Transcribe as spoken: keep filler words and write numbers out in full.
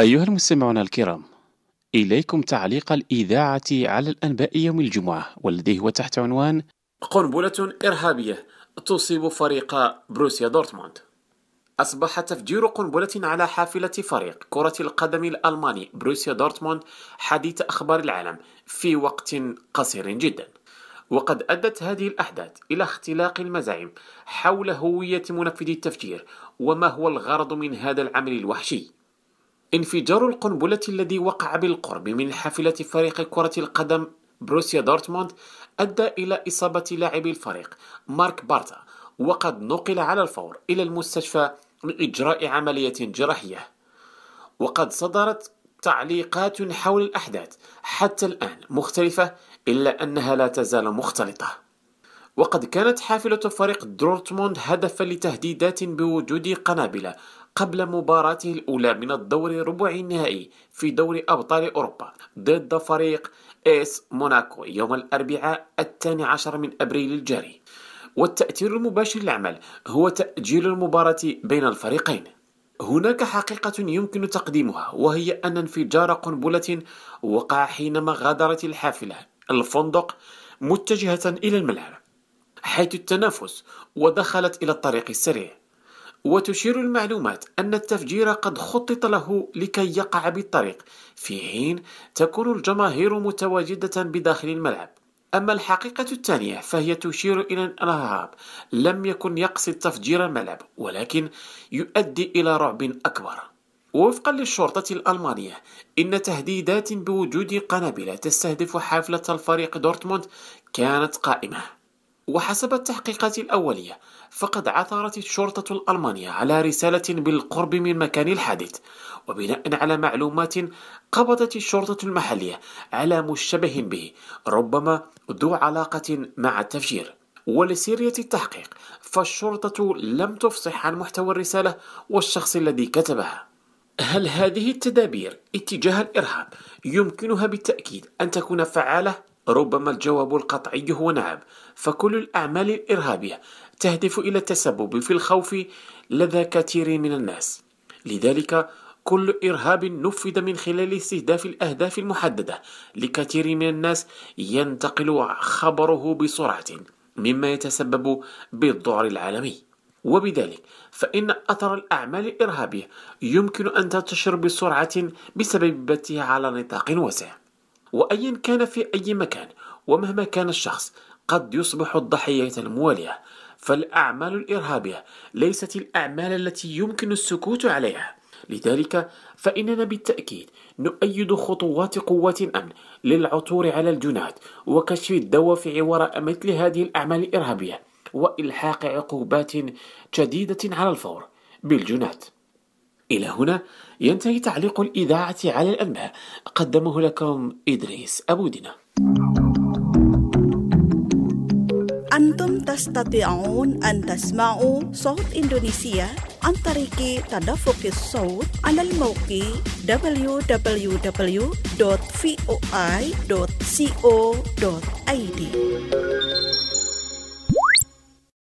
أيها المستمعون الكرام، إليكم تعليق الإذاعة على الأنباء يوم الجمعة، والذي هو تحت عنوان قنبلة إرهابية تصيب فريق بروسيا دورتموند. أصبح تفجير قنبلة على حافلة فريق كرة القدم الألماني بروسيا دورتموند حديث أخبار العالم في وقت قصير جدا، وقد أدت هذه الأحداث إلى اختلاق المزاعم حول هوية منفذي التفجير وما هو الغرض من هذا العمل الوحشي. انفجار القنبلة الذي وقع بالقرب من حافلة فريق كرة القدم بروسيا دورتموند أدى إلى إصابة لاعب الفريق مارك بارتا، وقد نقل على الفور إلى المستشفى لإجراء عملية جراحية. وقد صدرت تعليقات حول الأحداث حتى الآن مختلفة، إلا أنها لا تزال مختلطة. وقد كانت حافلة فريق دورتموند هدفا لتهديدات بوجود قنابل قبل مباراته الأولى من الدور ربع النهائي في دوري أبطال أوروبا ضد فريق إيس موناكو يوم الأربعاء الثاني عشر من أبريل الجاري. والتأثير المباشر للعمل هو تأجيل المباراة بين الفريقين. هناك حقيقة يمكن تقديمها، وهي أن انفجار قنبلة وقع حينما غادرت الحافلة الفندق متجهة إلى الملعب حيث التنافس، ودخلت إلى الطريق السريع. وتشير المعلومات أن التفجير قد خطط له لكي يقع بالطريق في حين تكون الجماهير متواجدة بداخل الملعب. أما الحقيقة الثانية فهي تشير إلى أن الهرب لم يكن يقصد تفجير الملعب، ولكن يؤدي إلى رعب أكبر. ووفقا للشرطة الألمانية، إن تهديدات بوجود قنابل تستهدف حافلة الفريق دورتموند كانت قائمة. وحسب التحقيقات الأولية، فقد عثرت الشرطة الألمانية على رسالة بالقرب من مكان الحادث، وبناء على معلومات قبضت الشرطة المحلية على مشتبه به ربما ذو علاقة مع التفجير. ولسيرية التحقيق، فالشرطة لم تفصح عن محتوى الرسالة والشخص الذي كتبها. هل هذه التدابير اتجاه الإرهاب يمكنها بالتأكيد أن تكون فعالة؟ ربما الجواب القطعي هو نعم، فكل الأعمال الإرهابية تهدف إلى التسبب في الخوف لدى كثير من الناس. لذلك كل إرهاب نفذ من خلال استهداف الأهداف المحددة لكثير من الناس ينتقل خبره بسرعة، مما يتسبب بالذعر العالمي. وبذلك فإن أثر الأعمال الإرهابية يمكن أن تنتشر بسرعة بسبب بثها على نطاق واسع. وأيا كان في أي مكان ومهما كان الشخص قد يصبح الضحية الموالية، فالأعمال الإرهابية ليست الأعمال التي يمكن السكوت عليها. لذلك فإننا بالتأكيد نؤيد خطوات قوات الأمن للعثور على الجنات وكشف الدوافع وراء مثل هذه الأعمال الإرهابية، وإلحاق عقوبات شديدة على الفور بالجنات. إلى هنا ينتهي تعليق الإذاعة على الأنباء، قدمه لكم إدريس أبو دينا. أنتم تستطيعون أن تسمعوا صوت إندونيسيا عن طريق تدفق الصوت على الموقع دبليو دبليو دبليو دوت في او اي دوت كو دوت اي دي.